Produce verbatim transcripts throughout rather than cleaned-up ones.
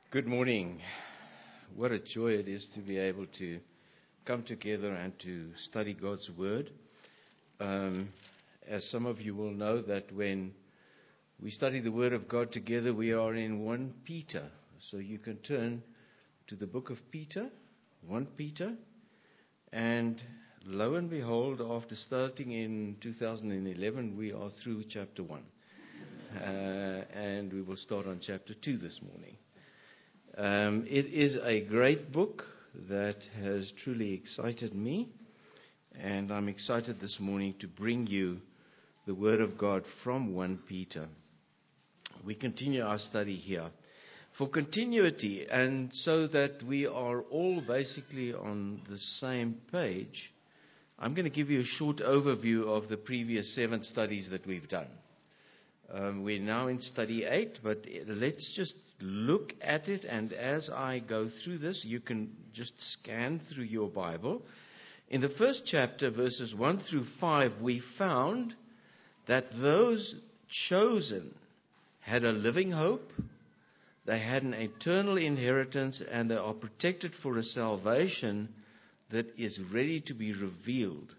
Good morning. What a joy it is to be able to come together and to study God's Word. Um, as some of you will know, that when we study the Word of God together, we are in First Peter. So you can turn to the book of Peter, First Peter, and lo and behold, after starting in two thousand eleven, we are through chapter one. Uh, and we will start on chapter two this morning. Um, it is a great book that has truly excited me, and I'm excited this morning to bring you the Word of God from First Peter. We continue our study here for continuity, and so that we are all basically on the same page. I'm going to give you a short overview of the previous seven studies that we've done. Um, we're now in study eight, but let's just look at it, and as I go through this, you can just scan through your Bible. In the first chapter, verses one through five, we found that those chosen had a living hope, they had an eternal inheritance, and they are protected for a salvation that is ready to be revealed.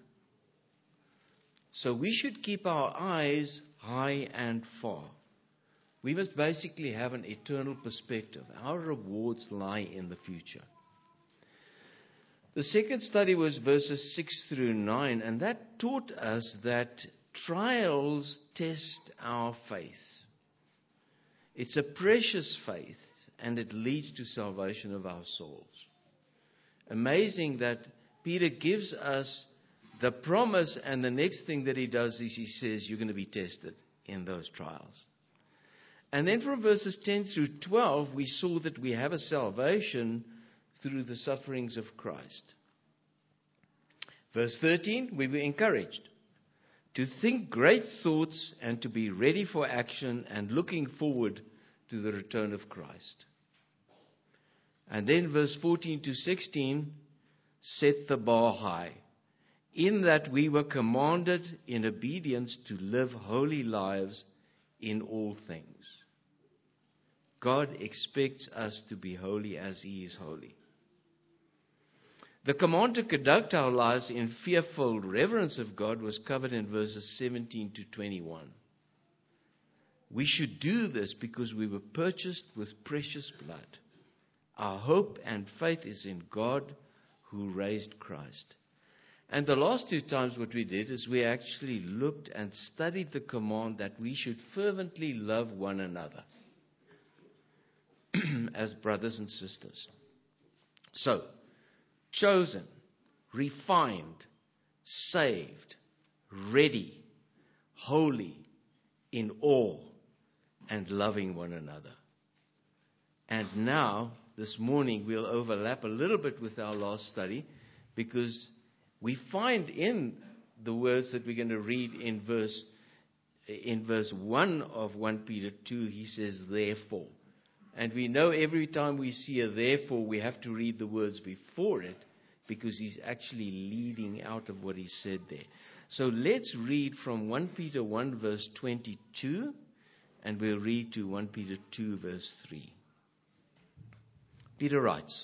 So we should keep our eyes high and far. We must basically have an eternal perspective. Our rewards lie in the future. The second study was verses six through nine, and that taught us that trials test our faith. It's a precious faith, and it leads to salvation of our souls. Amazing that Peter gives us the promise, and the next thing that he does is he says you're going to be tested in those trials. And then from verses ten through twelve, we saw that we have a salvation through the sufferings of Christ. Verse thirteen, we were encouraged to think great thoughts and to be ready for action and looking forward to the return of Christ. And then verse fourteen to sixteen, set the bar high, in that we were commanded in obedience to live holy lives in all things. God expects us to be holy as He is holy. The command to conduct our lives in fearful reverence of God was covered in verses seventeen to twenty-one. We should do this because we were purchased with precious blood. Our hope and faith is in God who raised Christ. And the last two times what we did is we actually looked and studied the command that we should fervently love one another as brothers and sisters. So, chosen, refined, saved, ready, holy, in awe, and loving one another. And now, this morning, we'll overlap a little bit with our last study, because we find in the words that we're going to read in verse in verse one of First Peter two, he says, therefore. And we know every time we see a therefore, we have to read the words before it, because he's actually leading out of what he said there. So let's read from First Peter one, verse twenty-two, and we'll read to First Peter two, verse three. Peter writes,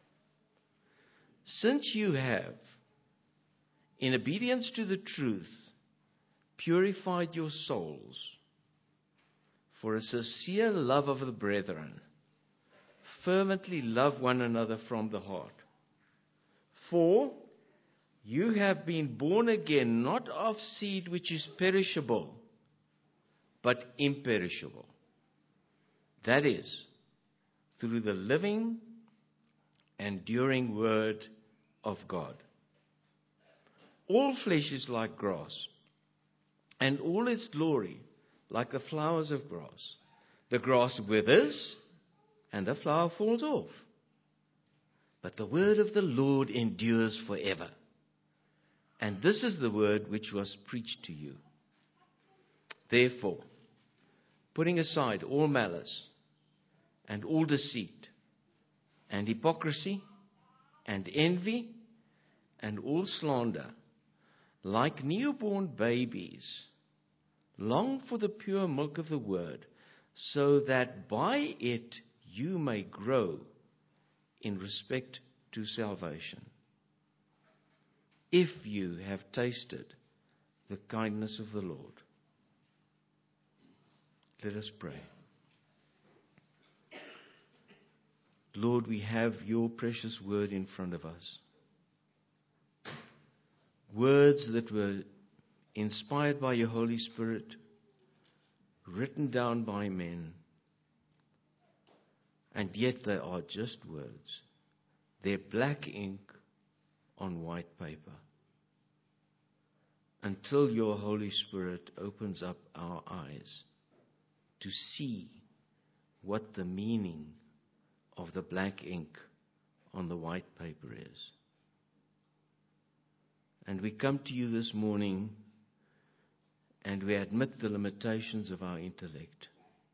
since you have, in obedience to the truth, purified your souls for a sincere love of the brethren, fervently love one another from the heart. For you have been born again, not of seed which is perishable, but imperishable. That is, through the living, enduring word of God. All flesh is like grass, and all its glory like the flowers of grass. The grass withers, and the flower falls off. But the word of the Lord endures forever. And this is the word which was preached to you. Therefore, putting aside all malice, and all deceit, and hypocrisy, and envy, and all slander, like newborn babies, long for the pure milk of the word, so that by it you may grow in respect to salvation, if you have tasted the kindness of the Lord. Let us pray. Lord, we have your precious word in front of us. Words that were inspired by your Holy Spirit, written down by men, and yet they are just words. They're black ink on white paper. Until your Holy Spirit opens up our eyes to see what the meaning of the black ink on the white paper is. And we come to you this morning and we admit the limitations of our intellect.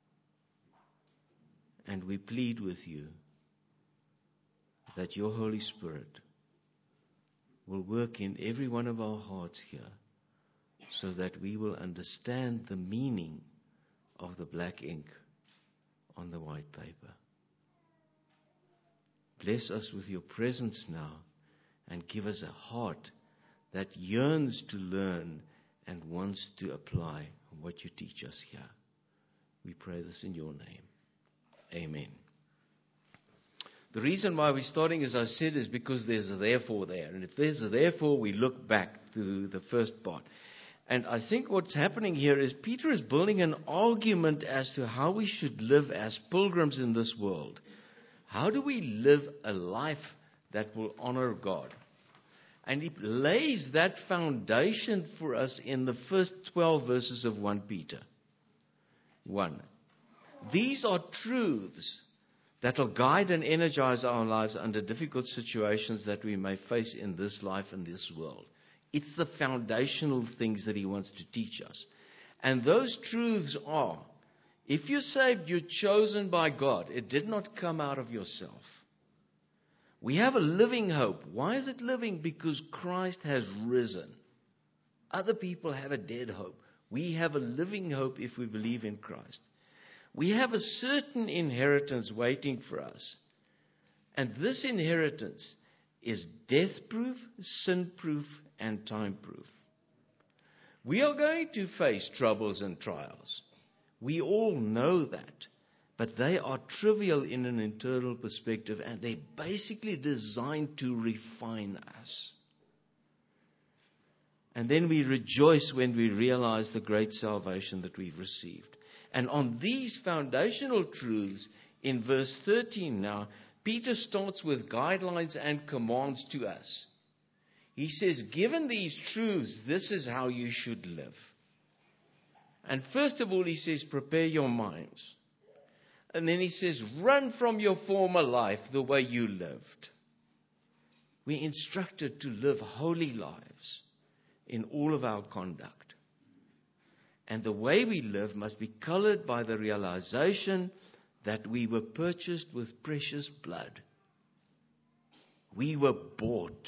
And we plead with you that your Holy Spirit will work in every one of our hearts here so that we will understand the meaning of the black ink on the white paper. Bless us with your presence now and give us a heart that yearns to learn and wants to apply what you teach us here. We pray this in your name. Amen. The reason why we're starting, as I said, is because there's a therefore there. And if there's a therefore, we look back to the first part. And I think what's happening here is Peter is building an argument as to how we should live as pilgrims in this world. How do we live a life that will honor God? And he lays that foundation for us in the first twelve verses of First Peter one. These are truths that will guide and energize our lives under difficult situations that we may face in this life and this world. It's the foundational things that he wants to teach us. And those truths are, if you're saved, you're chosen by God. It did not come out of yourself. We have a living hope. Why is it living? Because Christ has risen. Other people have a dead hope. We have a living hope if we believe in Christ. We have a certain inheritance waiting for us. And this inheritance is death-proof, sin-proof, and time-proof. We are going to face troubles and trials. We all know that. But they are trivial in an internal perspective, and they're basically designed to refine us. And then we rejoice when we realize the great salvation that we've received. And on these foundational truths, in verse thirteen now, Peter starts with guidelines and commands to us. He says, given these truths, this is how you should live. And first of all, he says, prepare your minds. And then he says, run from your former life the way you lived. We're instructed to live holy lives in all of our conduct. And the way we live must be colored by the realization that we were purchased with precious blood. We were bought.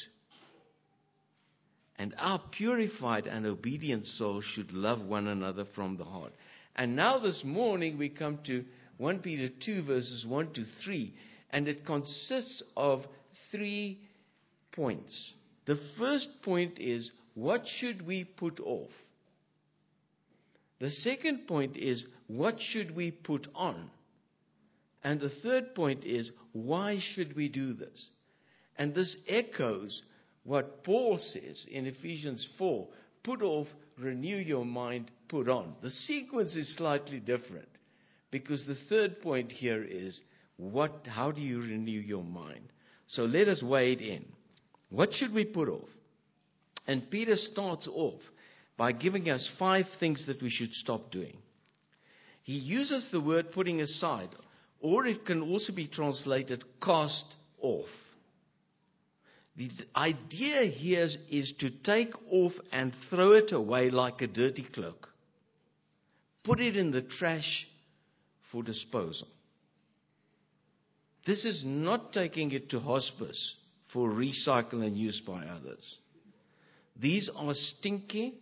And our purified and obedient souls should love one another from the heart. And now this morning we come to First Peter two verses one to three. And it consists of three points. The first point is, what should we put off? The second point is, what should we put on? And the third point is, why should we do this? And this echoes what Paul says in Ephesians four, put off, renew your mind, put on. The sequence is slightly different because the third point here is, what? How do you renew your mind? So let us wade in. What should we put off? And Peter starts off by giving us five things that we should stop doing. He uses the word putting aside, or it can also be translated cast off. The idea here is to take off and throw it away like a dirty cloak. Put it in the trash for disposal. This is not taking it to hospice for recycle and use by others. These are stinky,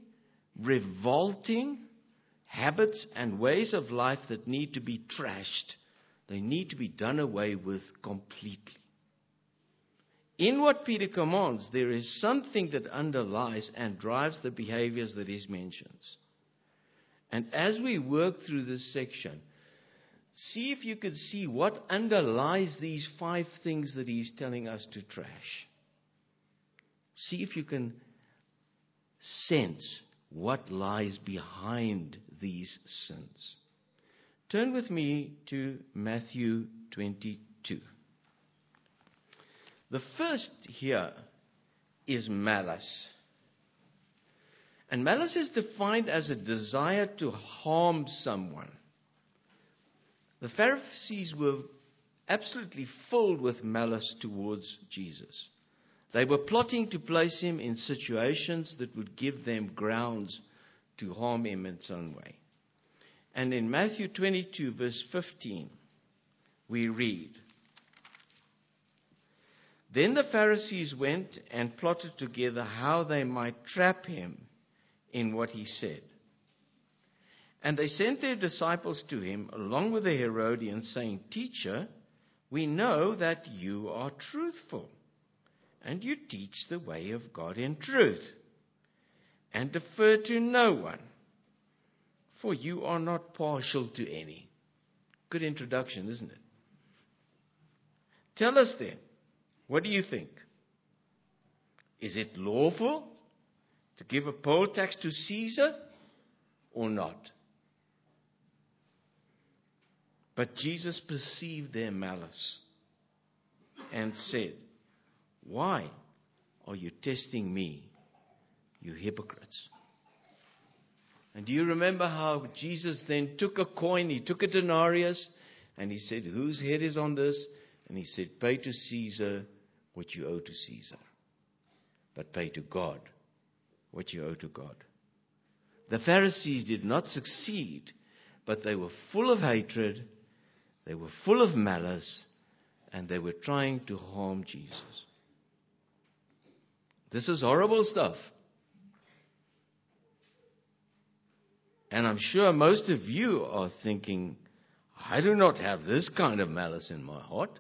revolting habits and ways of life that need to be trashed, They need to be done away with completely. In what Peter commands, there is something that underlies and drives the behaviors that he mentions. And as we work through this section, see if you can see what underlies these five things that he's telling us to trash. See if you can sense what lies behind these sins. Turn with me to Matthew twenty-two. The first here is malice. And malice is defined as a desire to harm someone. The Pharisees were absolutely filled with malice towards Jesus. They were plotting to place him in situations that would give them grounds to harm him in some way. And in Matthew twenty-two, verse fifteen, we read, "Then the Pharisees went and plotted together how they might trap him in what he said. And they sent their disciples to him along with the Herodians, saying, 'Teacher, we know that you are truthful, and you teach the way of God in truth, and defer to no one, for you are not partial to any.'" Good introduction, isn't it? Tell us then, what do you think? Is it lawful to give a poll tax to Caesar or not? But Jesus perceived their malice and said, "Why are you testing me, you hypocrites?" And do you remember how Jesus then took a coin, he took a denarius, and he said, "Whose head is on this?" And he said, "Pay to Caesar what you owe to Caesar, but pay to God what you owe to God." The Pharisees did not succeed, but they were full of hatred, they were full of malice, and they were trying to harm Jesus. This is horrible stuff. And I'm sure most of you are thinking, "I do not have this kind of malice in my heart."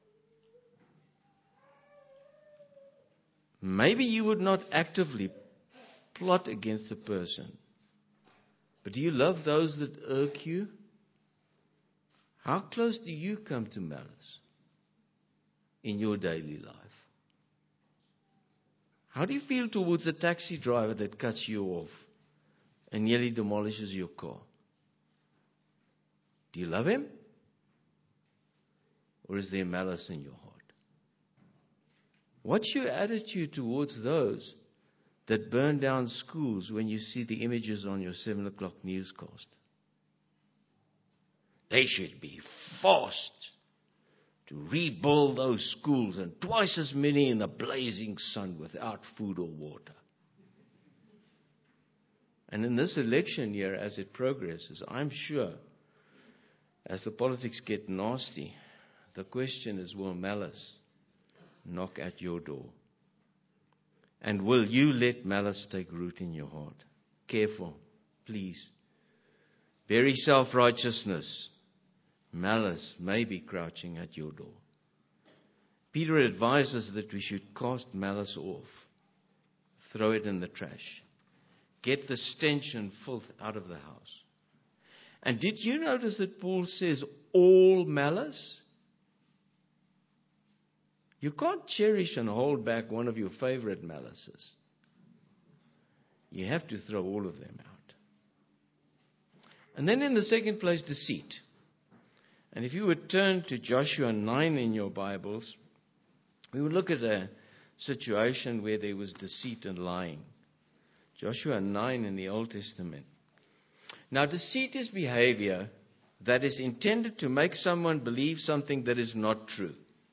Maybe you would not actively plot against a person, but do you love those that irk you? How close do you come to malice in your daily life? How do you feel towards a taxi driver that cuts you off and nearly demolishes your car? Do you love him? Or is there malice in your heart? What's your attitude towards those that burn down schools when you see the images on your seven o'clock newscast? They should be forced to rebuild those schools, and twice as many in the blazing sun without food or water. And in this election year, as it progresses, I'm sure, as the politics get nasty, the question is, will malice knock at your door? And will you let malice take root in your heart? Careful, please. Bury self-righteousness. Malice may be crouching at your door. Peter advises that we should cast malice off. Throw it in the trash. Get the stench and filth out of the house. And did you notice that Paul says all malice? You can't cherish and hold back one of your favorite malices. You have to throw all of them out. And then in the second place, deceit. And if you would turn to Joshua nine in your Bibles, we would look at a situation where there was deceit and lying. Joshua nine in the Old Testament. Now, deceit is behavior that is intended to make someone believe something that is not true.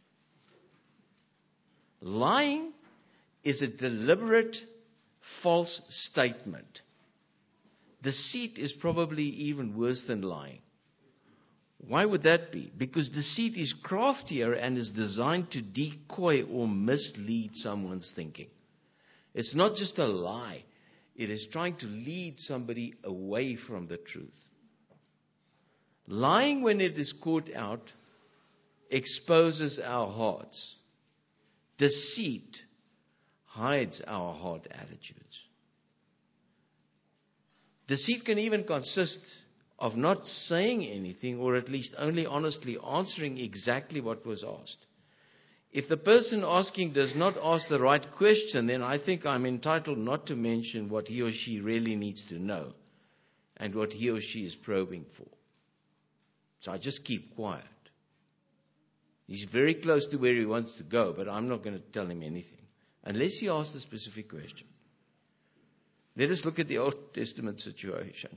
Lying is a deliberate false statement. Deceit is probably even worse than lying. Why would that be? Because deceit is craftier and is designed to decoy or mislead someone's thinking. It's not just a lie. It is trying to lead somebody away from the truth. Lying, when it is caught out, exposes our hearts. Deceit hides our heart attitudes. Deceit can even consist of not saying anything, or at least only honestly answering exactly what was asked. If the person asking does not ask the right question, then I think I'm entitled not to mention what he or she really needs to know and what he or she is probing for. So I just keep quiet. He's very close to where he wants to go, but I'm not going to tell him anything unless he asks a specific question. Let us look at the Old Testament situation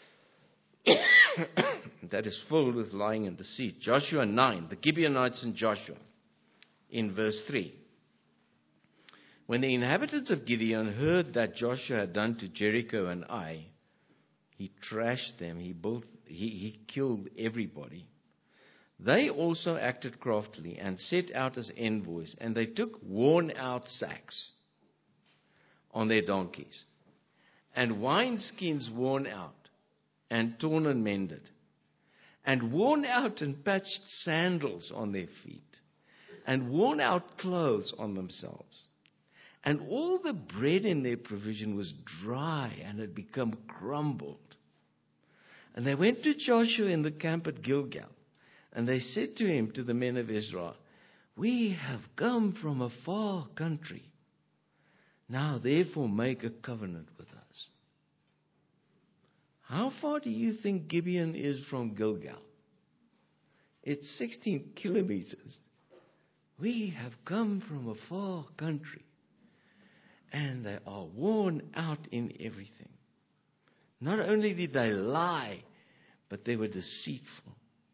that is filled with lying and deceit. Joshua nine, the Gibeonites and Joshua, in verse three. When the inhabitants of Gibeon heard that Joshua had done to Jericho and Ai, he trashed them, he, built, he, he killed everybody. They also acted craftily and set out as envoys, and they took worn-out sacks on their donkeys, and wineskins worn out, and torn and mended, and worn out and patched sandals on their feet, and worn out clothes on themselves. And all the bread in their provision was dry and had become crumbled. And they went to Joshua in the camp at Gilgal, and they said to him, to the men of Israel, "We have come from a far country. Now therefore make a covenant with us." How far do you think Gibeon is from Gilgal? It's sixteen kilometers. We have come from a far country, and they are worn out in everything. Not only did they lie, but they were deceitful.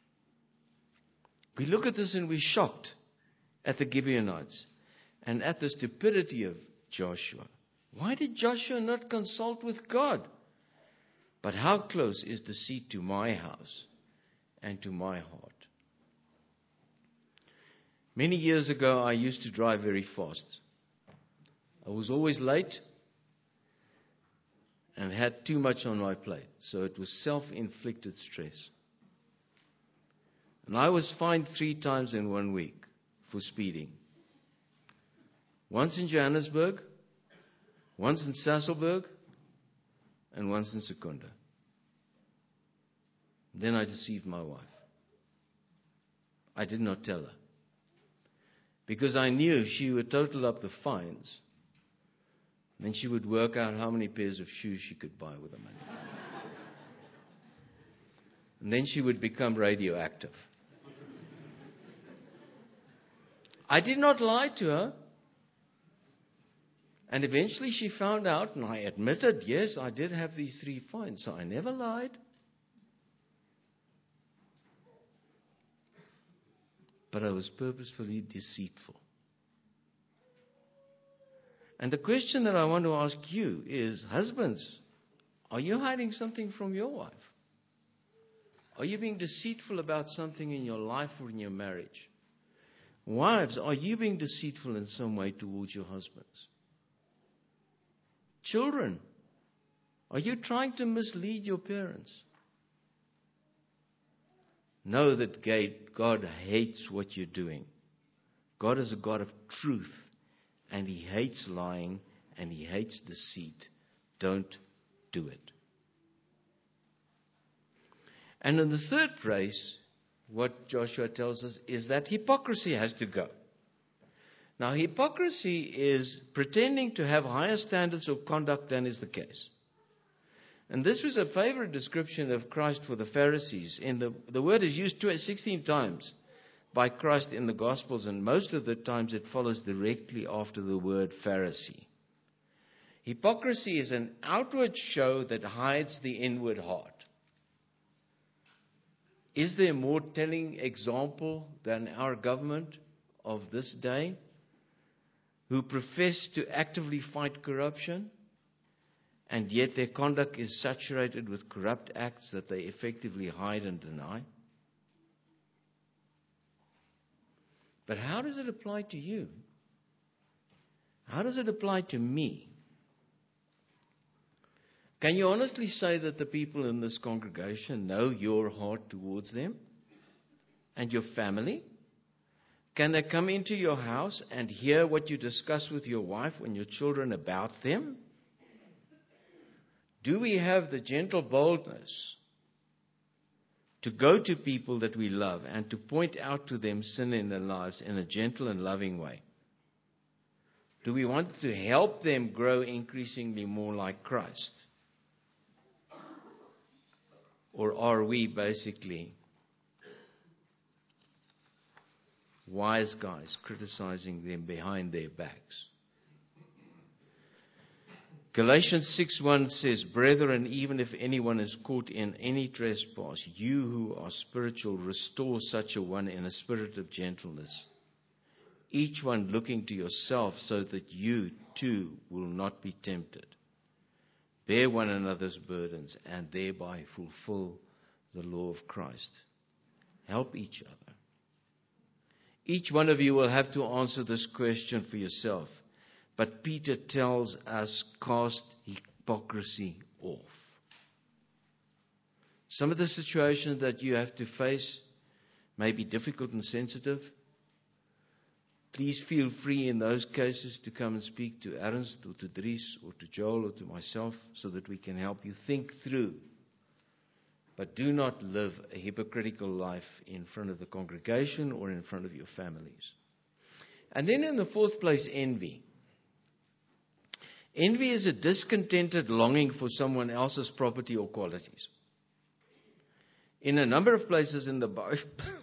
We look at this and we're shocked at the Gibeonites and at the stupidity of Joshua. Why did Joshua not consult with God? But how close is deceit to my house and to my heart? Many years ago, I used to drive very fast. I was always late and had too much on my plate. So it was self-inflicted stress. And I was fined three times in one week for speeding. Once in Johannesburg, once in Sasolburg, and once in Secunda. Then I deceived my wife. I did not tell her, because I knew she would total up the fines. Then she would work out how many pairs of shoes she could buy with the money. And then she would become radioactive. I did not lie to her. And eventually she found out, and I admitted, yes, I did have these three fines, so I never lied. But I was purposefully deceitful. And the question that I want to ask you is, husbands, are you hiding something from your wife? Are you being deceitful about something in your life or in your marriage? Wives, are you being deceitful in some way towards your husbands? Children, are you trying to mislead your parents? Know that God hates what you're doing. God is a God of truth, and He hates lying, and He hates deceit. Don't do it. And in the third place, what Joshua tells us is that hypocrisy has to go. Now, hypocrisy is pretending to have higher standards of conduct than is the case. And this was a favorite description of Christ for the Pharisees. In the, the word is used sixteen times by Christ in the Gospels, and most of the times it follows directly after the word Pharisee. Hypocrisy is an outward show that hides the inward heart. Is there a more telling example than our government of this day, who profess to actively fight corruption, and yet their conduct is saturated with corrupt acts that they effectively hide and deny? But how does it apply to you? How does it apply to me? Can you honestly say that the people in this congregation know your heart towards them and your family? Can they come into your house and hear what you discuss with your wife and your children about them? Do we have the gentle boldness to go to people that we love and to point out to them sin in their lives in a gentle and loving way? Do we want to help them grow increasingly more like Christ? Or are we basically wise guys criticizing them behind their backs? Galatians six one says, "Brethren, even if anyone is caught in any trespass, you who are spiritual, restore such a one in a spirit of gentleness, each one looking to yourself, so that you too will not be tempted. Bear one another's burdens and thereby fulfill the law of Christ." Help each other. Each one of you will have to answer this question for yourself. But Peter tells us, cast hypocrisy off. Some of the situations that you have to face may be difficult and sensitive. Please feel free in those cases to come and speak to Ernst or to Dries or to Joel or to myself so that we can help you think through. But do not live a hypocritical life in front of the congregation or in front of your families. And then in the fourth place, envy. Envy is a discontented longing for someone else's property or qualities. In a number of places in the Bible,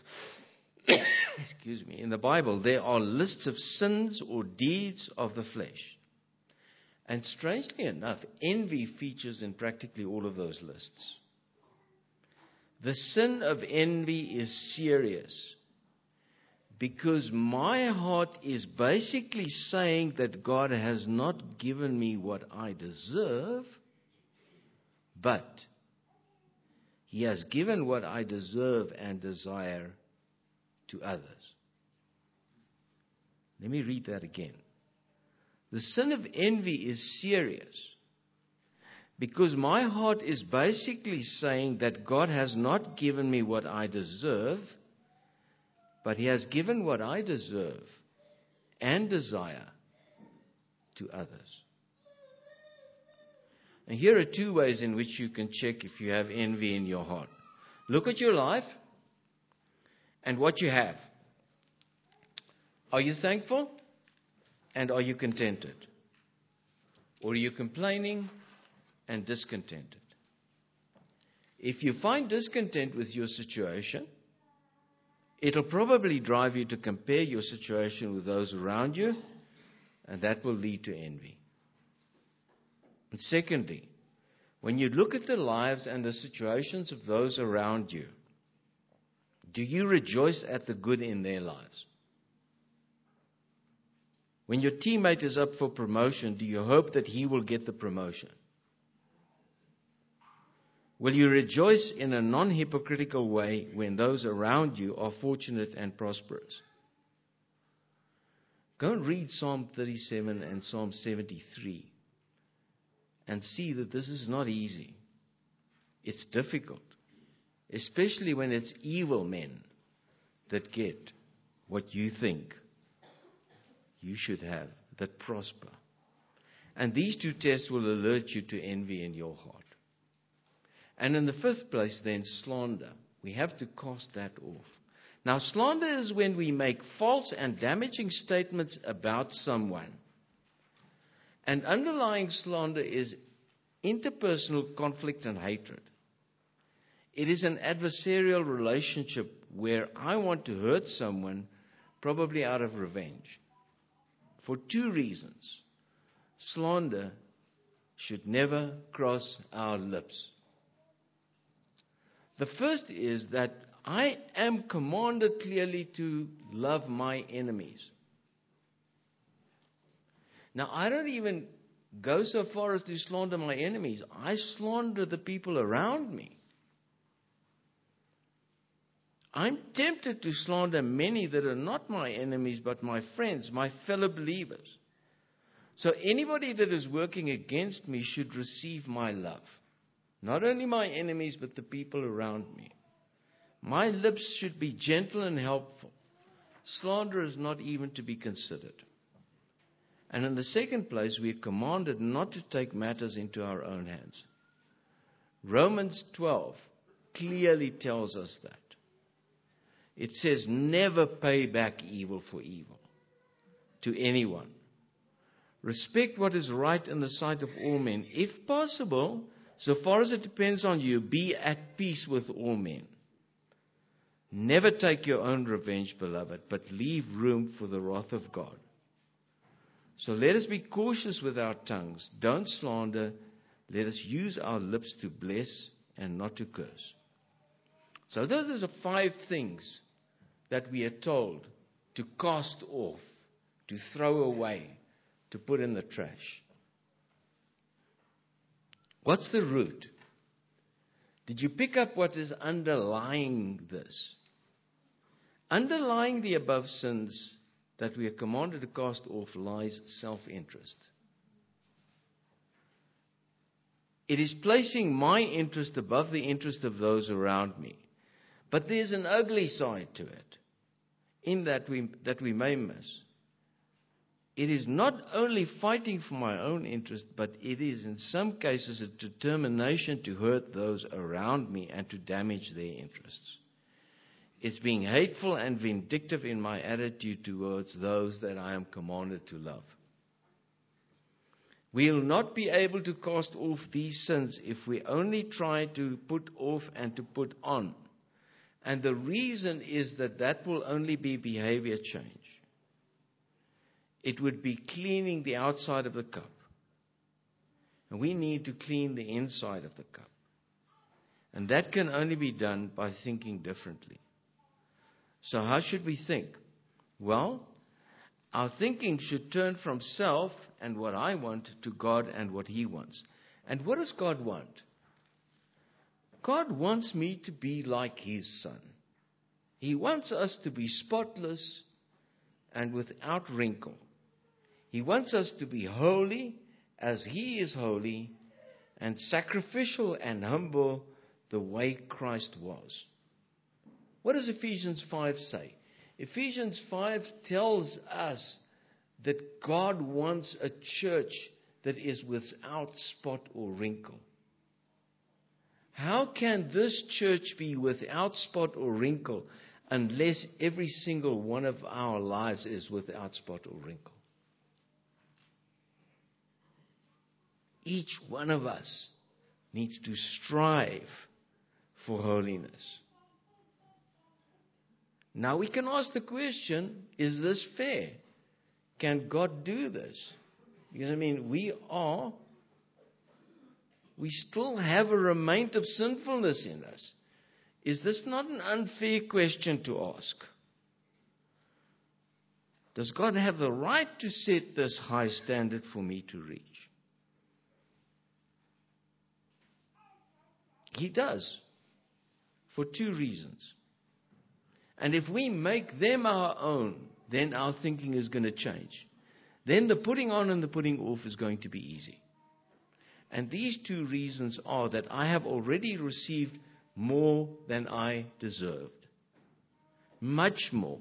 excuse me, in the Bible, there are lists of sins or deeds of the flesh. And strangely enough, envy features in practically all of those lists. The sin of envy is serious, because my heart is basically saying that God has not given me what I deserve, but He has given what I deserve and desire to others. Let me read that again. The sin of envy is serious, because my heart is basically saying that God has not given me what I deserve, but He has given what I deserve and desire to others. And here are two ways in which you can check if you have envy in your heart. Look at your life and what you have. Are you thankful? And are you contented? Or are you complaining and discontented? If you find discontent with your situation, it'll probably drive you to compare your situation with those around you, and that will lead to envy. And secondly, when you look at the lives and the situations of those around you, do you rejoice at the good in their lives? When your teammate is up for promotion, do you hope that he will get the promotion? Will you rejoice in a non-hypocritical way when those around you are fortunate and prosperous? Go and read Psalm thirty-seven and Psalm seventy-three and see that this is not easy. It's difficult, especially when it's evil men that get what you think you should have, that prosper. And these two tests will alert you to envy in your heart. And in the fifth place, then, slander. We have to cast that off. Now, slander is when we make false and damaging statements about someone. And underlying slander is interpersonal conflict and hatred. It is an adversarial relationship where I want to hurt someone, probably out of revenge. For two reasons. Slander should never cross our lips. The first is that I am commanded clearly to love my enemies. Now, I don't even go so far as to slander my enemies. I slander the people around me. I'm tempted to slander many that are not my enemies, but my friends, my fellow believers. So anybody that is working against me should receive my love. Not only my enemies, but the people around me. My lips should be gentle and helpful, slander is not even to be considered. And in the second place, we are commanded not to take matters into our own hands. Romans twelve clearly tells us that. It says, never pay back evil for evil to anyone. Respect what is right in the sight of all men. If possible, so far as it depends on you, be at peace with all men. Never take your own revenge, beloved, but leave room for the wrath of God. So let us be cautious with our tongues. Don't slander. Let us use our lips to bless and not to curse. So those are the five things that we are told to cast off, to throw away, to put in the trash. What's the root? Did you pick up what is underlying this? Underlying the above sins that we are commanded to cast off lies self-interest. It is placing my interest above the interest of those around me. But there's an ugly side to it, in that we, that we may miss. It is not only fighting for my own interest, but it is in some cases a determination to hurt those around me and to damage their interests. It's being hateful and vindictive in my attitude towards those that I am commanded to love. We'll not be able to cast off these sins if we only try to put off and to put on. And the reason is that that will only be behavior change. It would be cleaning the outside of the cup. And we need to clean the inside of the cup. And that can only be done by thinking differently. So how should we think? Well, our thinking should turn from self and what I want to God and what He wants. And what does God want? God wants me to be like His Son. He wants us to be spotless and without wrinkle. He wants us to be holy as He is holy, and sacrificial and humble the way Christ was. What does Ephesians five say? Ephesians five tells us that God wants a church that is without spot or wrinkle. How can this church be without spot or wrinkle unless every single one of our lives is without spot or wrinkle? Each one of us needs to strive for holiness. Now we can ask the question, is this fair? Can God do this? Because I mean, we are, we still have a remnant of sinfulness in us. Is this not an unfair question to ask? Does God have the right to set this high standard for me to reach? He does, for two reasons. And if we make them our own, then our thinking is going to change. Then the putting on and the putting off is going to be easy. And these two reasons are that I have already received more than I deserved. Much more.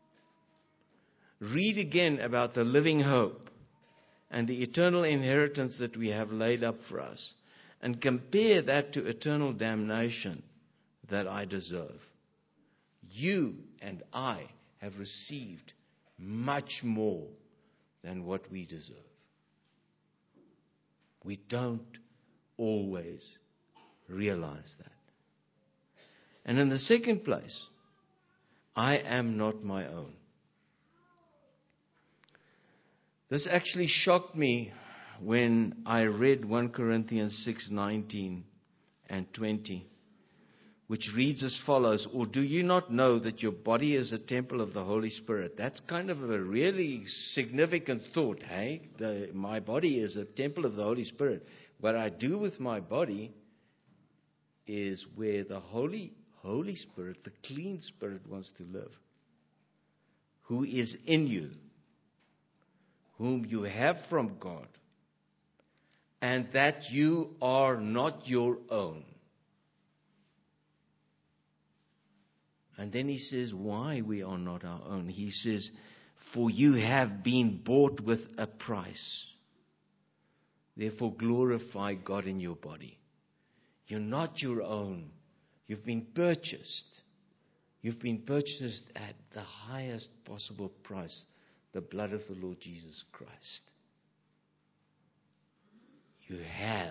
Read again about the living hope and the eternal inheritance that we have laid up for us, and compare that to eternal damnation that I deserve. You and I have received much more than what we deserve. We don't always realize that. And in the second place, I am not my own. This actually shocked me when I read First Corinthians six nineteen and twenty, which reads as follows: or do you not know that your body is a temple of the Holy Spirit? That's kind of a really significant thought, hey? The, my body is a temple of the Holy Spirit. What I do with my body is where the Holy, Holy Spirit, the clean Spirit, wants to live. Who is in you, whom you have from God, and that you are not your own. And then he says why we are not our own. He says, for you have been bought with a price. Therefore glorify God in your body. You're not your own. You've been purchased. You've been purchased at the highest possible price, the blood of the Lord Jesus Christ. You have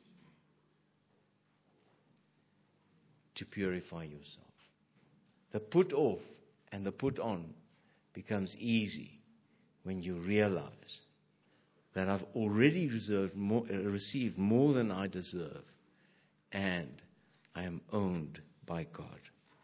to purify yourself. The put off and the put on becomes easy when you realize that I've already reserved more, uh, received more than I deserve, and I am owned by God.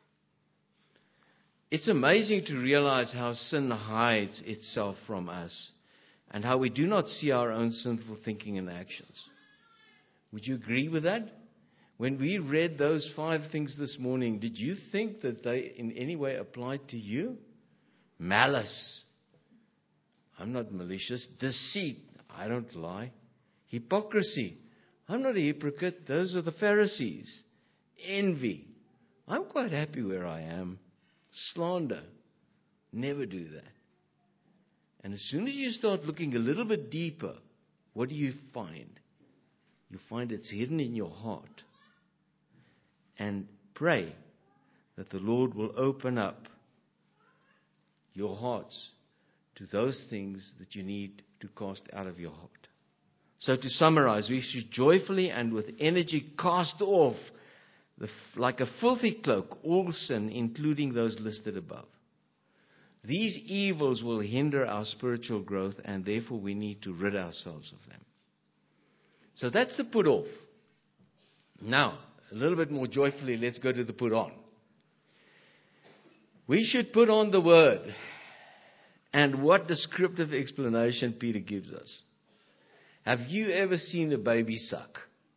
It's amazing to realize how sin hides itself from us and how we do not see our own sinful thinking and actions. Would you agree with that? When we read those five things this morning, did you think that they in any way applied to you? Malice. I'm not malicious. Deceit. I don't lie. Hypocrisy. I'm not a hypocrite. Those are the Pharisees. Envy. I'm quite happy where I am. Slander. Never do that. And as soon as you start looking a little bit deeper, what do you find? You find it's hidden in your heart. And pray that the Lord will open up your hearts to those things that you need to cast out of your heart. So to summarize, we should joyfully and with energy cast off, the, like a filthy cloak, all sin, including those listed above. These evils will hinder our spiritual growth, and therefore we need to rid ourselves of them. So that's the put off. Now, a little bit more joyfully, let's go to the put on. We should put on the word. And what descriptive explanation Peter gives us. Have you ever seen a baby suck?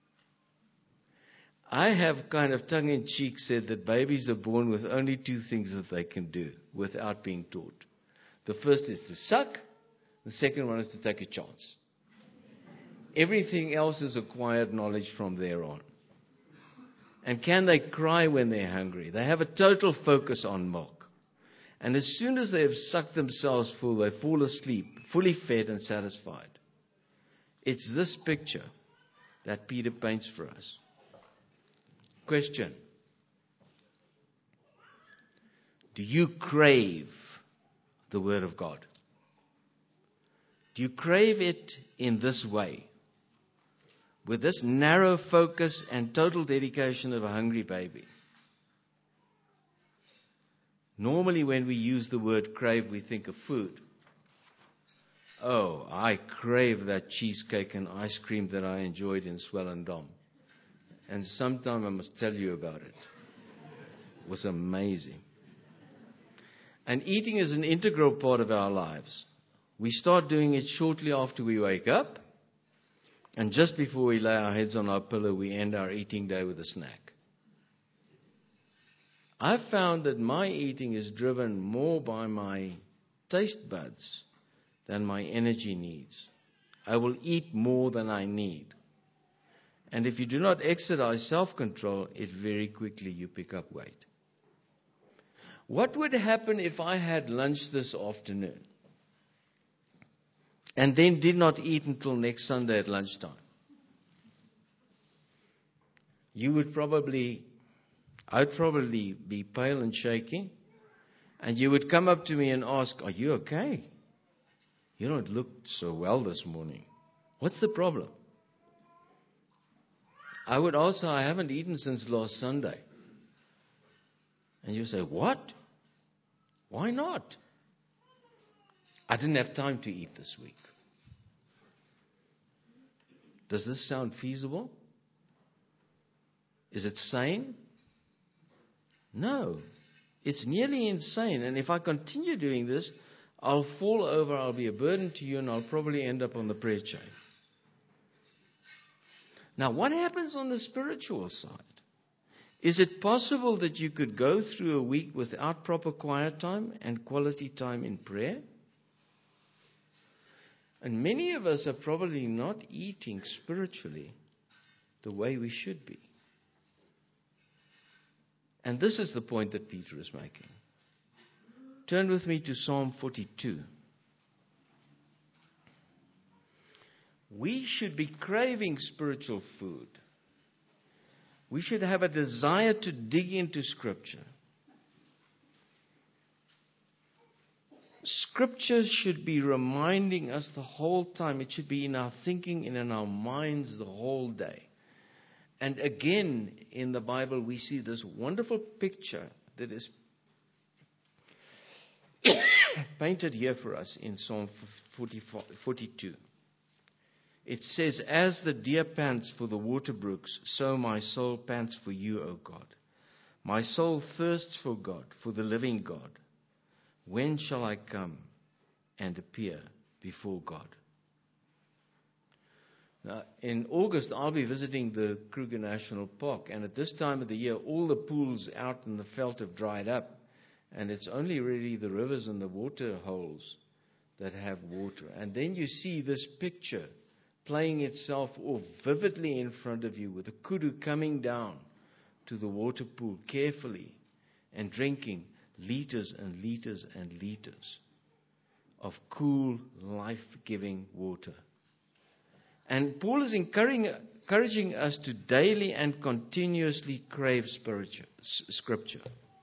I have kind of tongue-in-cheek said that babies are born with only two things that they can do without being taught. The first is to suck. The second one is to take a chance. Everything else is acquired knowledge from there on. And can they cry when they're hungry? They have a total focus on milk. And as soon as they have sucked themselves full, they fall asleep, fully fed and satisfied. It's this picture that Peter paints for us. Question. Do you crave the Word of God? Do you crave it in this way? With this narrow focus and total dedication of a hungry baby? Normally when we use the word crave, we think of food. Oh, I crave that cheesecake and ice cream that I enjoyed in Swellendam. And sometime I must tell you about it. It was amazing. And eating is an integral part of our lives. We start doing it shortly after we wake up. And just before we lay our heads on our pillow, we end our eating day with a snack. I've found that my eating is driven more by my taste buds than my energy needs. I will eat more than I need. And if you do not exercise self-control, it very quickly you pick up weight. What would happen if I had lunch this afternoon and then did not eat until next Sunday at lunchtime? You would probably... I'd probably be pale and shaking, and you would come up to me and ask, are you okay? You don't look so well this morning. What's the problem? I would answer, I haven't eaten since last Sunday. And you say, what? Why not? I didn't have time to eat this week. Does this sound feasible? Is it sane? No, it's nearly insane. And if I continue doing this, I'll fall over, I'll be a burden to you, and I'll probably end up on the prayer chain. Now, what happens on the spiritual side? Is it possible that you could go through a week without proper quiet time and quality time in prayer? And many of us are probably not eating spiritually the way we should be. And this is the point that Peter is making. Turn with me to Psalm forty-two. We should be craving spiritual food. We should have a desire to dig into Scripture. Scripture should be reminding us the whole time. It should be in our thinking and in our minds the whole day. And again, in the Bible, we see this wonderful picture that is painted here for us in Psalm forty-two. It says, "As the deer pants for the water brooks, so my soul pants for you, O God. My soul thirsts for God, for the living God. When shall I come and appear before God?" Now, in August, I'll be visiting the Kruger National Park, and at this time of the year, all the pools out in the veld have dried up, and it's only really the rivers and the water holes that have water. And then you see this picture playing itself off vividly in front of you, with a kudu coming down to the water pool carefully and drinking liters and liters and liters of cool, life-giving water. And Paul is encouraging, encouraging us to daily and continuously crave spiritual, Scripture.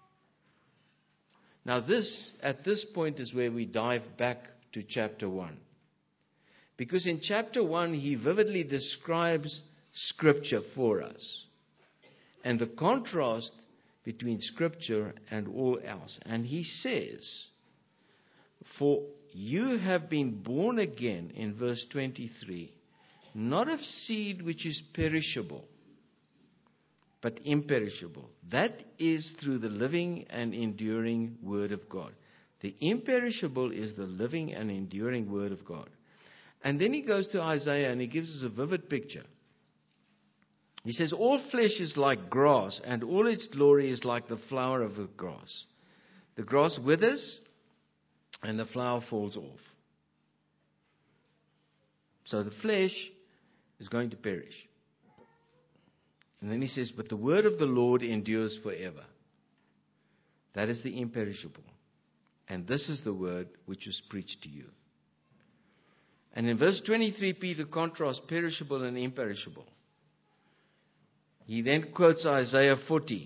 Now this, at this point, is where we dive back to chapter one. Because in chapter one, he vividly describes Scripture for us. And the contrast between Scripture and all else. And he says, "For you have been born again," in verse twenty-three, "not of seed which is perishable, but imperishable. That is through the living and enduring Word of God." The imperishable is the living and enduring Word of God. And then he goes to Isaiah and he gives us a vivid picture. He says, "All flesh is like grass, and all its glory is like the flower of the grass. The grass withers, and the flower falls off." So the flesh is going to perish. And then he says, "But the word of the Lord endures forever." That is the imperishable. And this is the word which is preached to you. And in verse twenty-three, Peter contrasts perishable and imperishable. He then quotes Isaiah forty.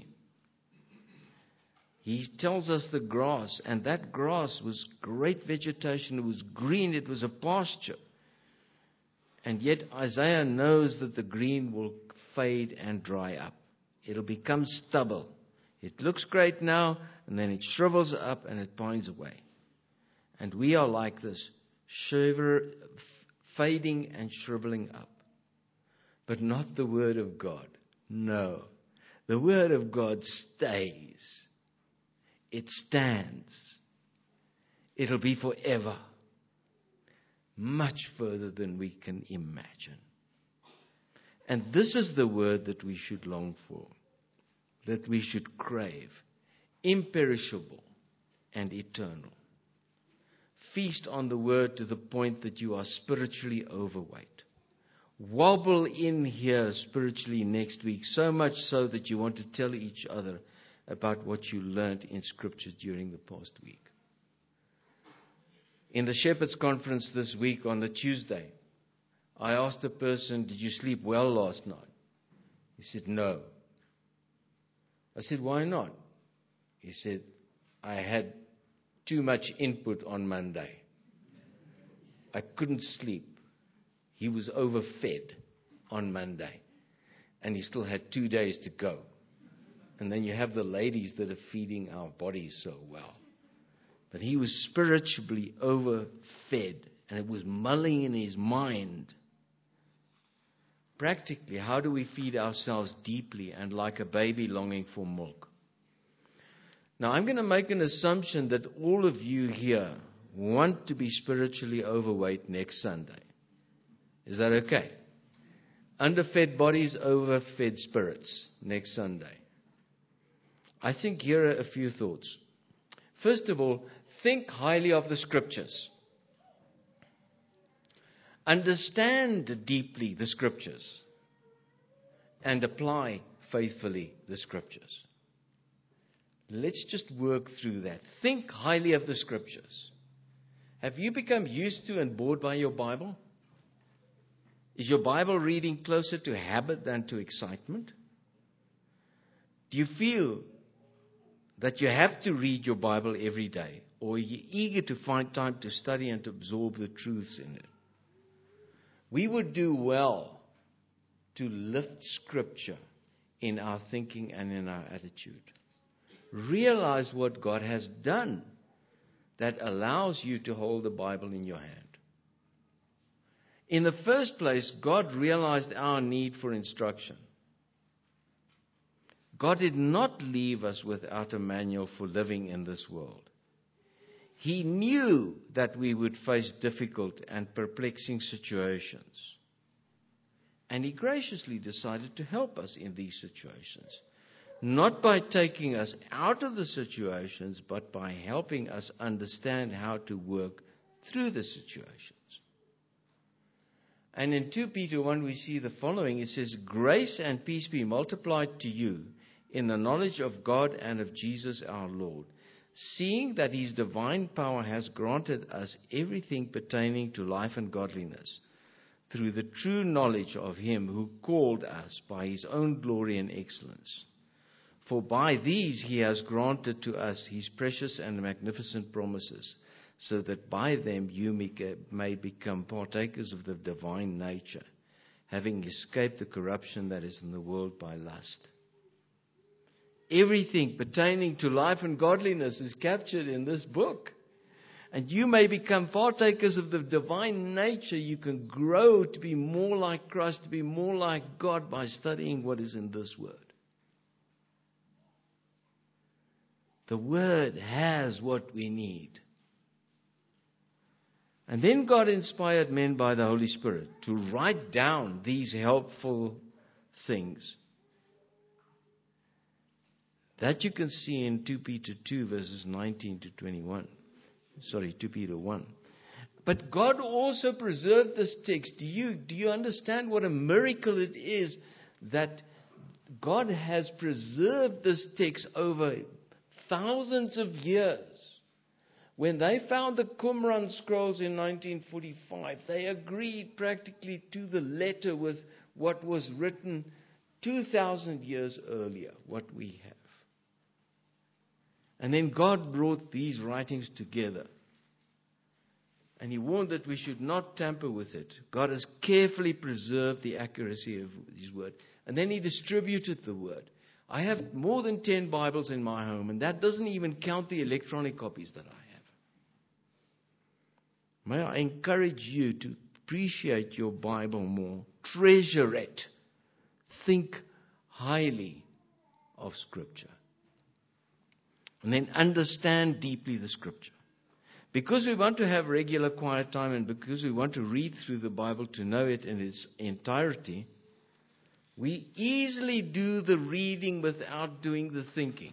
He tells us the grass, and that grass was great vegetation. It was green. It was a pasture. And yet Isaiah knows that the green will fade and dry up. It'll become stubble. It looks great now, and then it shrivels up and it pines away. And we are like this, shiver, fading and shriveling up. But not the Word of God. No. The Word of God stays. It stands. It'll be forever. Much further than we can imagine. And this is the word that we should long for, that we should crave, imperishable and eternal. Feast on the word to the point that you are spiritually overweight. Wobble in here spiritually next week, so much so that you want to tell each other about what you learned in Scripture during the past week. In the Shepherd's Conference this week on the Tuesday, I asked a person, "Did you sleep well last night?" He said, "No." I said, "Why not?" He said, "I had too much input on Monday. I couldn't sleep." He was overfed on Monday, and he still had two days to go. And then you have the ladies that are feeding our bodies so well. But he was spiritually overfed, and it was mulling in his mind. Practically, how do we feed ourselves deeply and like a baby longing for milk? Now, I'm going to make an assumption that all of you here want to be spiritually overweight next Sunday. Is that okay? Underfed bodies, overfed spirits next Sunday. I think here are a few thoughts. First of all, think highly of the Scriptures. Understand deeply the Scriptures and apply faithfully the Scriptures. Let's just work through that. Think highly of the Scriptures. Have you become used to and bored by your Bible? Is your Bible reading closer to habit than to excitement? Do you feel that you have to read your Bible every day? Or are you eager to find time to study and to absorb the truths in it? We would do well to lift Scripture in our thinking and in our attitude. Realize what God has done that allows you to hold the Bible in your hand. In the first place, God realized our need for instruction. God did not leave us without a manual for living in this world. He knew that we would face difficult and perplexing situations. And He graciously decided to help us in these situations. Not by taking us out of the situations, but by helping us understand how to work through the situations. And in Second Peter one we see the following. It says, "Grace and peace be multiplied to you in the knowledge of God and of Jesus our Lord, seeing that His divine power has granted us everything pertaining to life and godliness, through the true knowledge of Him who called us by His own glory and excellence. For by these He has granted to us His precious and magnificent promises, so that by them you may become partakers of the divine nature, having escaped the corruption that is in the world by lust." Everything pertaining to life and godliness is captured in this book. And you may become partakers of the divine nature. You can grow to be more like Christ, to be more like God by studying what is in this Word. The Word has what we need. And then God inspired men by the Holy Spirit to write down these helpful things. That you can see in Second Peter two, verses nineteen to twenty-one. Sorry, Second Peter one. But God also preserved this text. Do you, do you understand what a miracle it is that God has preserved this text over thousands of years? When they found the Qumran scrolls in nineteen forty-five, they agreed practically to the letter with what was written two thousand years earlier, what we have. And then God brought these writings together. And He warned that we should not tamper with it. God has carefully preserved the accuracy of His Word. And then He distributed the Word. I have more than ten Bibles in my home, and that doesn't even count the electronic copies that I have. May I encourage you to appreciate your Bible more. Treasure it. Think highly of Scripture. And then understand deeply the Scripture. Because we want to have regular quiet time and because we want to read through the Bible to know it in its entirety, we easily do the reading without doing the thinking.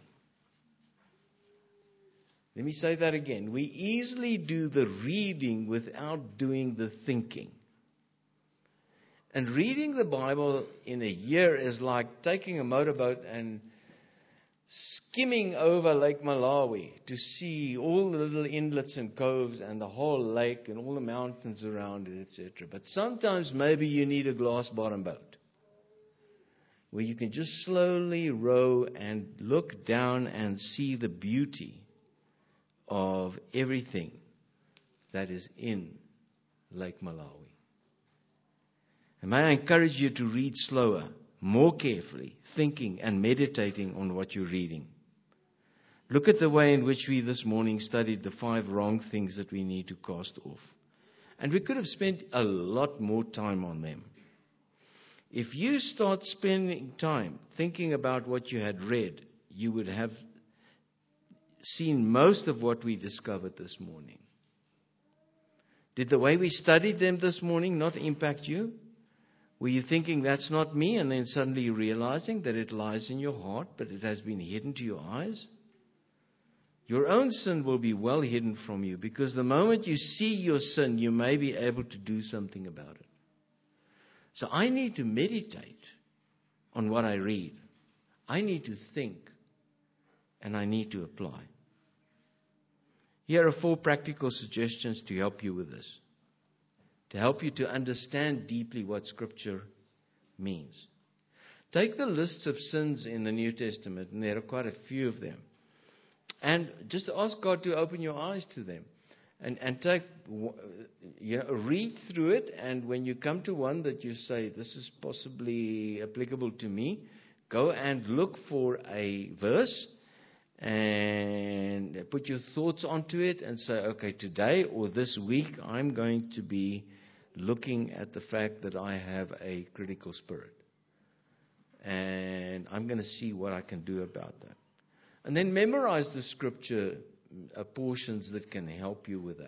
Let me say that again. We easily do the reading without doing the thinking. And reading the Bible in a year is like taking a motorboat and skimming over Lake Malawi to see all the little inlets and coves and the whole lake and all the mountains around it, et cetera. But sometimes maybe you need a glass bottom boat where you can just slowly row and look down and see the beauty of everything that is in Lake Malawi. And may I encourage you to read slower, more carefully, thinking and meditating on what you're reading. Look at the way in which we this morning studied the five wrong things that we need to cast off. And we could have spent a lot more time on them. If you start spending time thinking about what you had read, you would have seen most of what we discovered this morning. Did the way we studied them this morning not impact you? Were you thinking, that's not me, and then suddenly realizing that it lies in your heart, but it has been hidden to your eyes? Your own sin will be well hidden from you, because the moment you see your sin, you may be able to do something about it. So I need to meditate on what I read. I need to think and I need to apply. Here are four practical suggestions to help you with this, to help you to understand deeply what Scripture means. Take the lists of sins in the New Testament, and there are quite a few of them, and just ask God to open your eyes to them. And, and take, you know, read through it, and when you come to one that you say, this is possibly applicable to me, go and look for a verse and put your thoughts onto it and say, okay, today or this week I'm going to be looking at the fact that I have a critical spirit. And I'm going to see what I can do about that. And then memorize the Scripture uh, portions that can help you with that.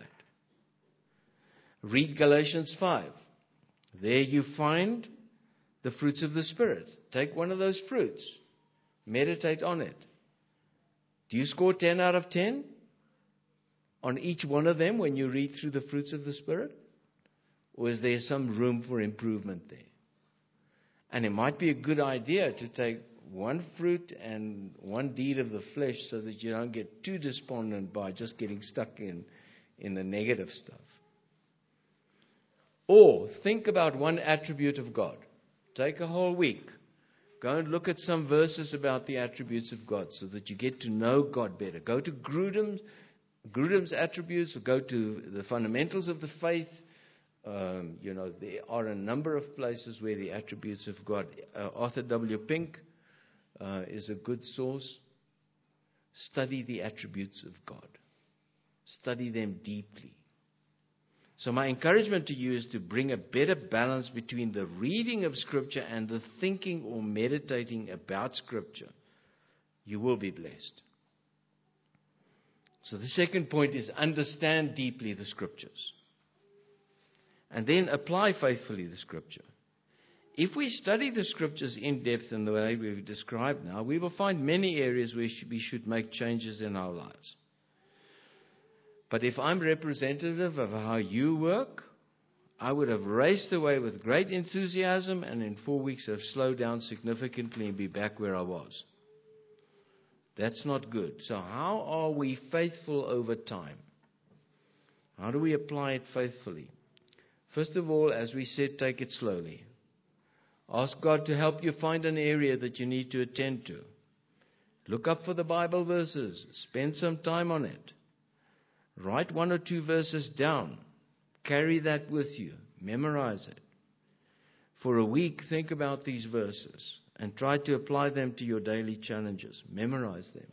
Read Galatians five. There you find the fruits of the Spirit. Take one of those fruits. Meditate on it. Do you score ten out of ten on each one of them when you read through the fruits of the Spirit? Or is there some room for improvement there? And it might be a good idea to take one fruit and one deed of the flesh so that you don't get too despondent by just getting stuck in, in the negative stuff. Or think about one attribute of God. Take a whole week. Go and look at some verses about the attributes of God so that you get to know God better. Go to Grudem's, Grudem's attributes, or go to the fundamentals of the faith. Um, you know, there are a number of places where the attributes of God. Uh, Arthur W. Pink uh, is a good source. Study the attributes of God. Study them deeply. So my encouragement to you is to bring a better balance between the reading of Scripture and the thinking or meditating about Scripture. You will be blessed. So the second point is understand deeply the Scriptures. And then apply faithfully the Scripture. If we study the Scriptures in depth in the way we've described now, we will find many areas where we should make changes in our lives. But if I'm representative of how you work, I would have raced away with great enthusiasm and in four weeks have slowed down significantly and be back where I was. That's not good. So how are we faithful over time? How do we apply it faithfully? First of all, as we said, take it slowly. Ask God to help you find an area that you need to attend to. Look up for the Bible verses. Spend some time on it. Write one or two verses down. Carry that with you. Memorize it. For a week, think about these verses and try to apply them to your daily challenges. Memorize them.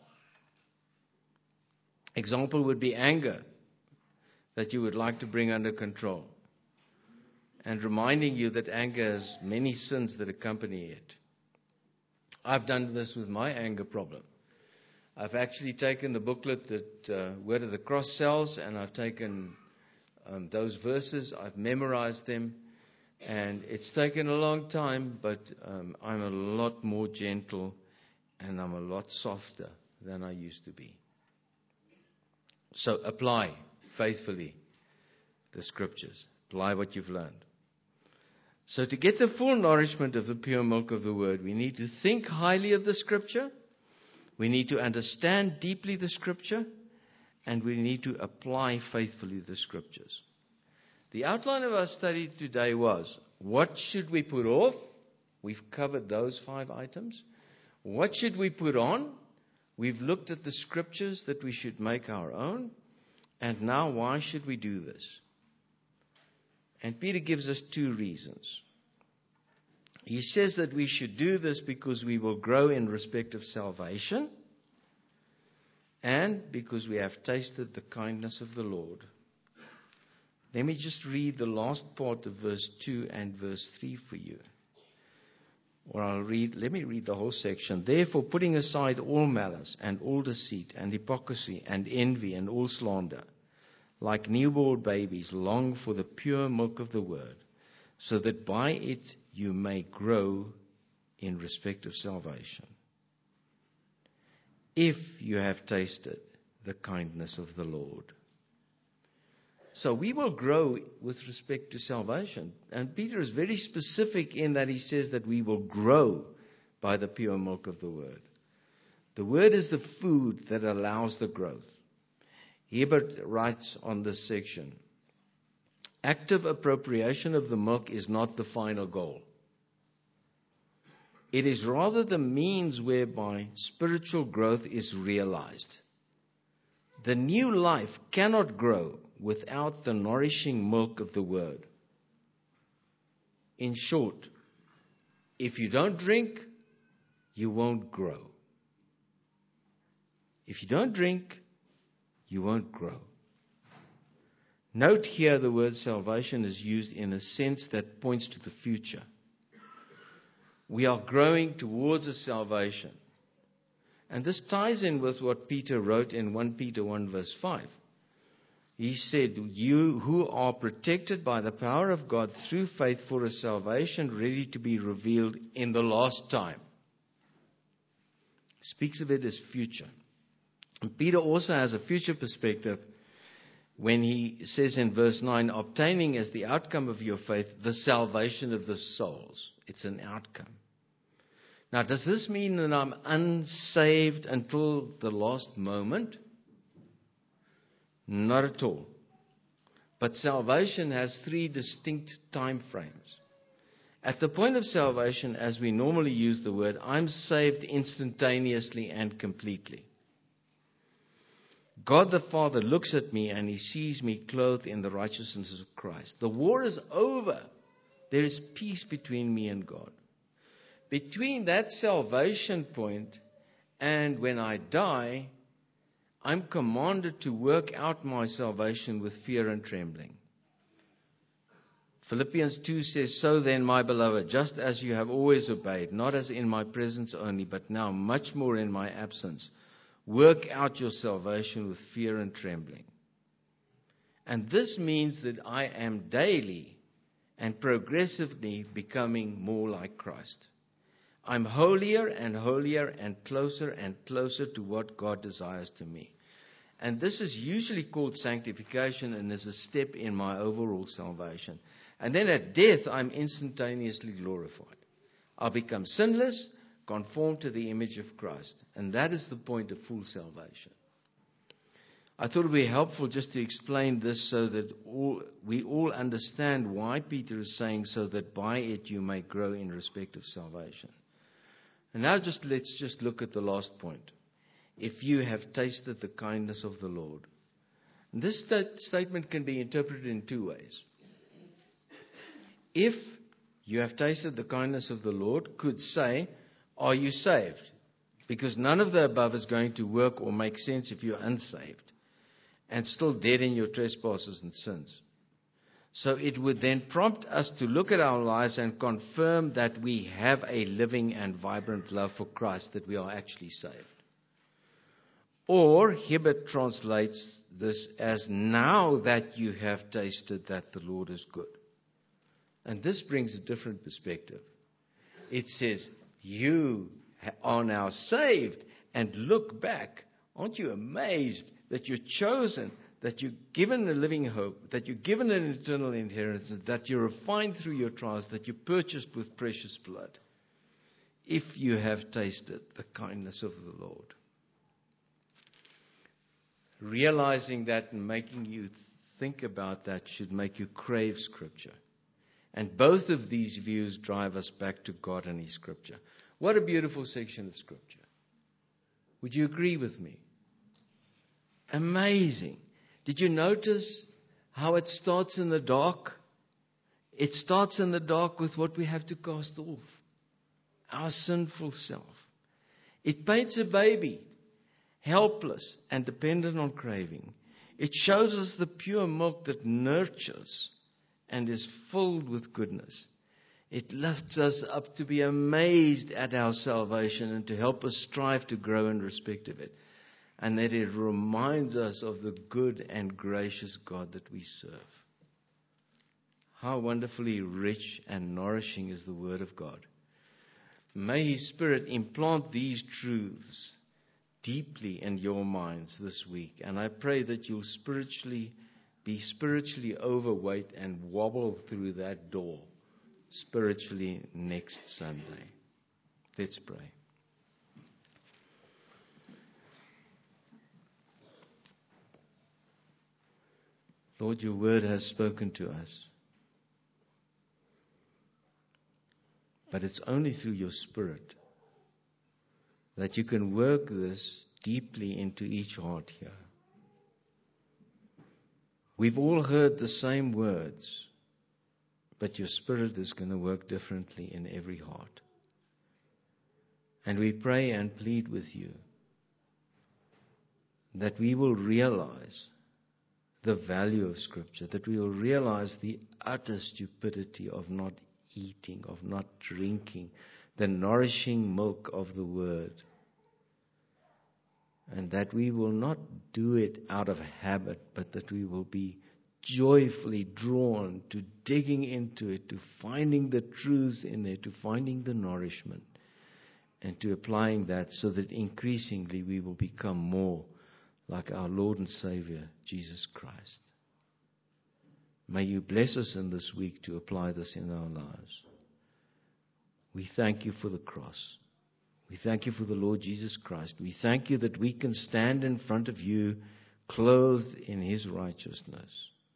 Example would be anger that you would like to bring under control. And reminding you that anger has many sins that accompany it. I've done this with my anger problem. I've actually taken the booklet that uh, Word of the Cross sells, and I've taken um, those verses, I've memorized them, and it's taken a long time, but um, I'm a lot more gentle, and I'm a lot softer than I used to be. So apply faithfully the Scriptures. Apply what you've learned. So to get the full nourishment of the pure milk of the Word, we need to think highly of the Scripture. We need to understand deeply the Scripture, and we need to apply faithfully the Scriptures. The outline of our study today was, what should we put off? We've covered those five items. What should we put on? We've looked at the Scriptures that we should make our own. And now, why should we do this? And Peter gives us two reasons. He says that we should do this because we will grow in respect of salvation and because we have tasted the kindness of the Lord. Let me just read the last part of verse two and verse three for you. Or I'll read, let me read the whole section. Therefore, putting aside all malice and all deceit and hypocrisy and envy and all slander, like newborn babies, long for the pure milk of the Word, so that by it you may grow in respect of salvation, if you have tasted the kindness of the Lord. So we will grow with respect to salvation. And Peter is very specific in that he says that we will grow by the pure milk of the Word. The word is the food that allows the growth. Hibbert writes on this section, active appropriation of the milk is not the final goal. It is rather the means whereby spiritual growth is realized. The new life cannot grow without the nourishing milk of the word. In short, if you don't drink, you won't grow. If you don't drink, you won't grow. Note here the word salvation is used in a sense that points to the future. We are growing towards a salvation. And this ties in with what Peter wrote in First Peter one verse five. He said, you who are protected by the power of God through faith for a salvation ready to be revealed in the last time. Speaks of it as future. And Peter also has a future perspective when he says in verse nine, obtaining as the outcome of your faith the salvation of the souls. It's an outcome. Now, does this mean that I'm unsaved until the last moment? Not at all. But salvation has three distinct time frames. At the point of salvation, as we normally use the word, I'm saved instantaneously and completely. God the Father looks at me and He sees me clothed in the righteousness of Christ. The war is over. There is peace between me and God. Between that salvation point and when I die, I'm commanded to work out my salvation with fear and trembling. Philippians two says, so then, my beloved, just as you have always obeyed, not as in my presence only, but now much more in my absence, work out your salvation with fear and trembling. And this means that I am daily and progressively becoming more like Christ. I'm holier and holier and closer and closer to what God desires to me. And this is usually called sanctification and is a step in my overall salvation. And then at death, I'm instantaneously glorified. I'll become sinless, conformed to the image of Christ. And that is the point of full salvation. I thought it would be helpful just to explain this so that all, we all understand why Peter is saying so that by it you may grow in respect of salvation. And now just let's just look at the last point. If you have tasted the kindness of the Lord. And this st- statement can be interpreted in two ways. If you have tasted the kindness of the Lord, could say, are you saved? Because none of the above is going to work or make sense if you're unsaved and still dead in your trespasses and sins. So it would then prompt us to look at our lives and confirm that we have a living and vibrant love for Christ, that we are actually saved. Or Hibbert translates this as now that you have tasted that the Lord is good. And this brings a different perspective. It says, you are now saved, and look back. Aren't you amazed that you're chosen, that you're given a living hope, that you're given an eternal inheritance, that you're refined through your trials, that you're purchased with precious blood, if you have tasted the kindness of the Lord. Realizing that and making you think about that should make you crave Scripture. And both of these views drive us back to God and His Scripture. What a beautiful section of Scripture. Would you agree with me? Amazing. Did you notice how it starts in the dark? It starts in the dark with what we have to cast off. Our sinful self. It paints a baby, helpless and dependent on craving. It shows us the pure milk that nurtures and is filled with goodness. It lifts us up to be amazed at our salvation and to help us strive to grow in respect of it. And that it reminds us of the good and gracious God that we serve. How wonderfully rich and nourishing is the Word of God. May His Spirit implant these truths deeply in your minds this week. And I pray that you'll spiritually be spiritually overweight and wobble through that door spiritually next Sunday. Let's pray. Lord, your word has spoken to us. But it's only through your Spirit that you can work this deeply into each heart here. We've all heard the same words, but your Spirit is going to work differently in every heart. And we pray and plead with you that we will realize the value of Scripture, that we will realize the utter stupidity of not eating, of not drinking the nourishing milk of the Word, and that we will not do it out of habit, but that we will be joyfully drawn to digging into it, to finding the truths in there, to finding the nourishment, and to applying that so that increasingly we will become more like our Lord and Savior, Jesus Christ. May you bless us in this week to apply this in our lives. We thank you for the cross. We thank you for the Lord Jesus Christ. We thank you that we can stand in front of you clothed in His righteousness.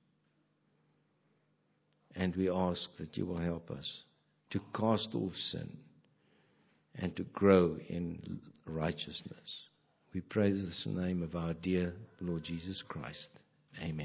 And we ask that you will help us to cast off sin and to grow in righteousness. We praise this in the name of our dear Lord Jesus Christ. Amen.